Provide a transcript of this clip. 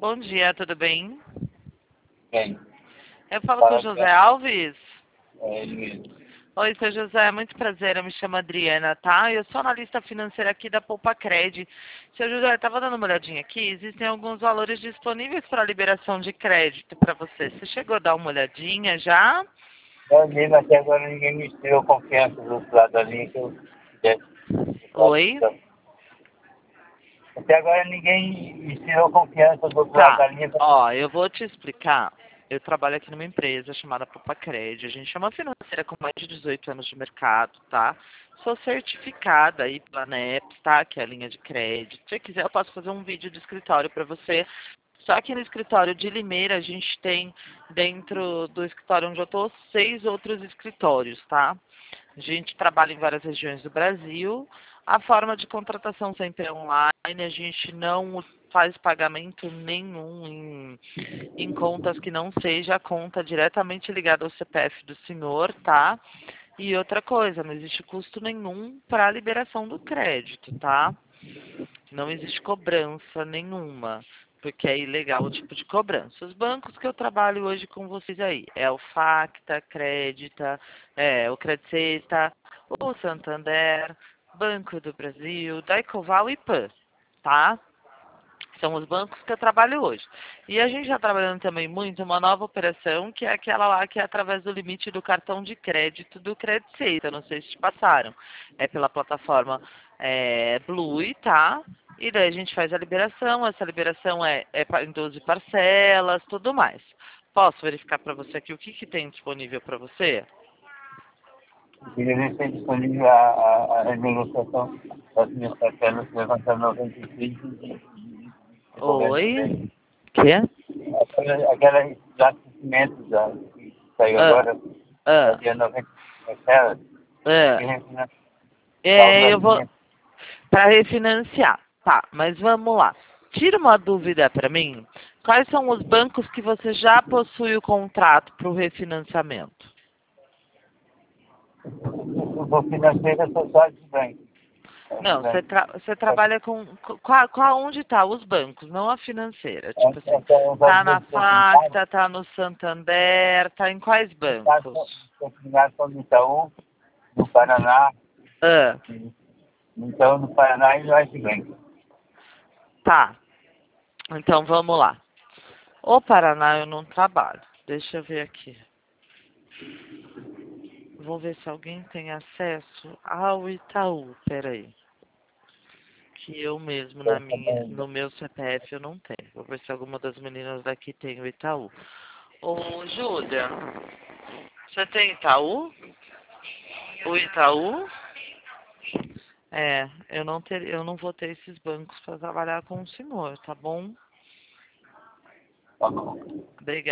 Bom dia, tudo bem? Quem? Eu falo com o Fala que José Alves. é ele mesmo. Oi, seu José, muito prazer, eu me chamo Adriana, tá? Eu sou analista financeira aqui da Poupa Cred. Seu José, estava dando uma olhadinha aqui, existem alguns valores disponíveis para liberação de crédito para você. Você chegou a dar uma olhadinha já? Eu digo, até agora ninguém me tirou confiança do outro lado da linha que eu quisesse. Oi? Até agora ninguém me tirou confiança do outro lado Tá, da linha. ó, eu vou te explicar. Eu trabalho aqui numa empresa chamada Popacred. A gente é uma financeira com mais de 18 anos de mercado, tá? Sou certificada aí pela NEPS, tá? Que é a linha de crédito. Se você quiser, eu posso fazer um vídeo de escritório para você. Só que no escritório de Limeira, a gente tem, dentro do escritório onde eu estou, 6 outros escritórios, tá? A gente trabalha em várias regiões do Brasil. A forma de contratação sempre é online. A gente não faz pagamento nenhum em contas que não seja a conta diretamente ligada ao CPF do senhor, tá? E outra coisa, não existe custo nenhum para a liberação do crédito, tá? Não existe cobrança nenhuma, porque é ilegal o tipo de cobrança. Os bancos que eu trabalho hoje com vocês aí é o Facta, Crédita, o Credicesta, o Santander, Banco do Brasil, Daicoval e Pan, tá? São os bancos que eu trabalho hoje. E a gente está trabalhando também muito uma nova operação, que é aquela lá que é através do limite do cartão de crédito do Credicesta. Não sei se te passaram. É pela plataforma Blue, tá? E daí a gente faz a liberação. Essa liberação é em 12 parcelas, tudo mais. Posso verificar para você aqui o que tem disponível para você? Eu queria ver se é disponível a renegociação das minhas parcelas levantando 96 de governo também. Oi? Quê? Aquela abastecimento que saiu Ah, agora, ah, dia 90 parcelas, ah. que refinanciar Eu vou para refinanciar. Tá, mas vamos lá. Tira uma dúvida para mim. Quais são os bancos que você já possui o contrato para o refinanciamento? o financeiro é só de banco. Não, você trabalha com. Onde tá? Os bancos, não a financeira. Tipo assim, tá na Facta, tá no Santander, tá em quais bancos? São do Itaú, do Paraná, Ah, então do Paraná e do Bank. tá. Então vamos lá. O Paraná eu não trabalho. Deixa eu ver aqui. Vou ver se alguém tem acesso ao Itaú. Peraí. Que eu mesmo no meu CPF eu não tenho. Vou ver se alguma das meninas daqui tem o Itaú. Ô, Júlia, você tem Itaú? O Itaú? Eu não vou ter esses bancos para trabalhar com o senhor, tá bom? Tá bom. Obrigada.